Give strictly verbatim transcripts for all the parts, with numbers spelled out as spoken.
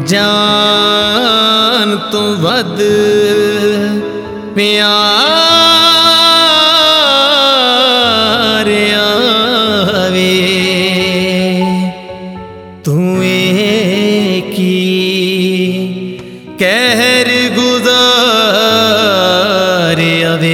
जान तो वध प्यार आवे तू की कहर गुजार आवे।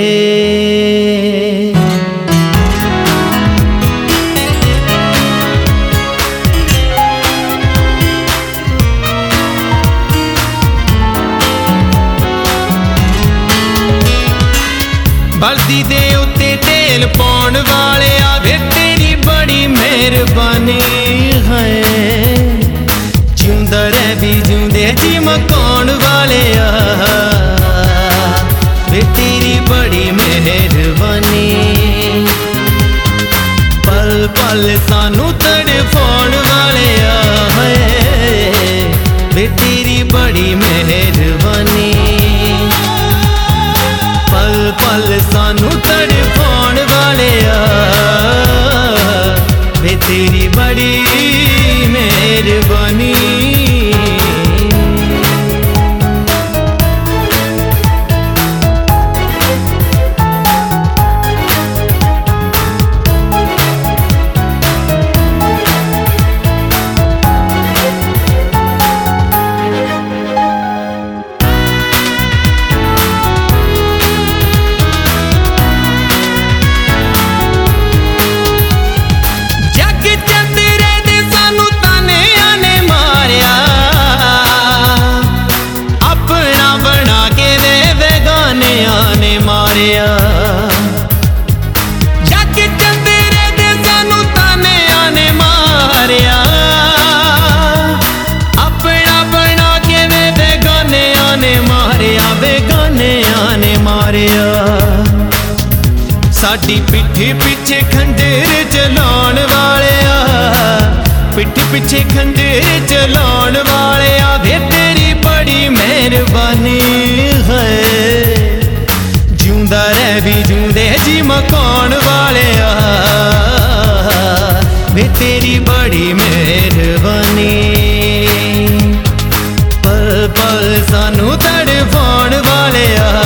बल्दी दे उत्ते ढेल पाउण वाले आवे तेरी बड़ी मेहरबानी है। जिउंदा रह भी जिउंदे जी मकाउण वाले वे तेरी बड़ी मेहरबानी। पल पल सानू तड़फाउण वाले है वे तेरी बड़ी मेहरबानी। पल पल सानू तड़फाउण वाले वे तेरी बड़ी मेहरबानी। जग चंदरे दे सानू ताने आने मारिया अपना बना के वे बेगाने आने मारिया बेगाने आने मारिया। साडी पिठी पिछे खंडेर चलाउण वाले पिठ पिछे खंडेर चलाउण वाले वे तेरी बड़ी मेहरबानी है। जिउंदा रह भी जिउंदे जी मकाउण वाले वे तेरी बड़ी मेहरबानी। पल पल सानू तड़फाउण वाले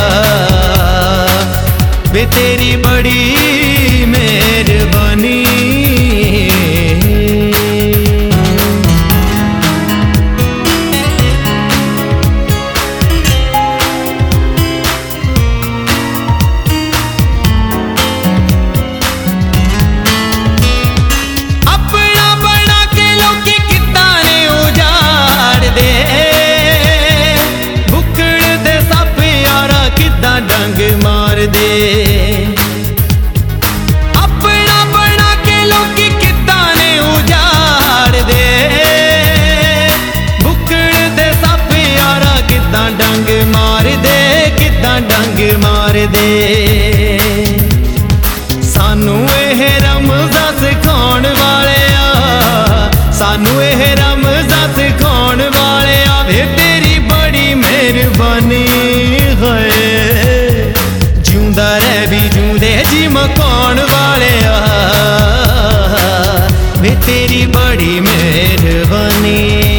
वे तेरी बड़ी मेहरबानी। डंग मार दे अपना बना के लोकी किदां ने उजाड़ दे। बुकड़ दे सप यारा किदां डंग मार दे किदां डंग मार दे। सानू एह रमज़ा सिखाउण वाले सानू एह रमज़ा सिखाउण वाले वे तेरी बड़ी मेहरबानी है। जिउंदा रह भी जिउंदे जी मकाउण वाले वे तेरी बड़ी मेहरबानी।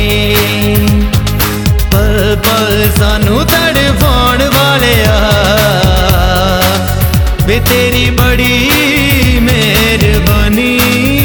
पल पल सानू तड़फाउण वाले वे तेरी बड़ी मेहरबानी।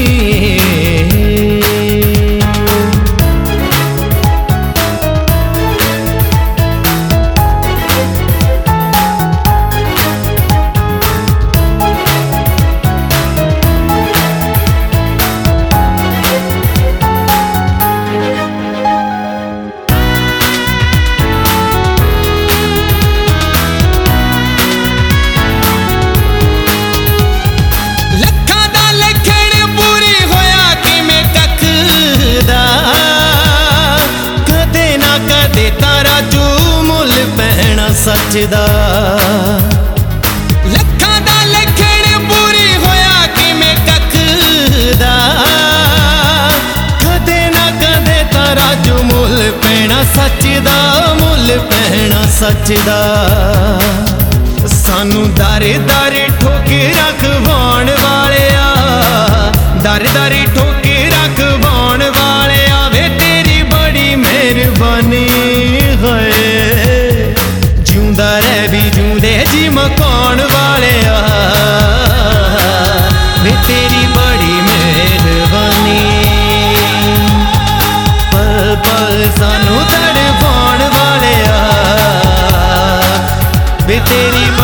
सच दा लखां दा लखण पूरी होया किवें कख दा कदे ना कदे तारा जो मुल पैना सच दा मुल पैना सच दा। सानू दारे दारे ठोके रखवाउण वाले दारे दारे ठोके रखवाउण वाले वे तेरी बड़ी मेहरबानी। लुकाउण वाले वे तेरी बड़ी मेहरबानी। पल पल सानू तड़पाउण वाले वे तेरी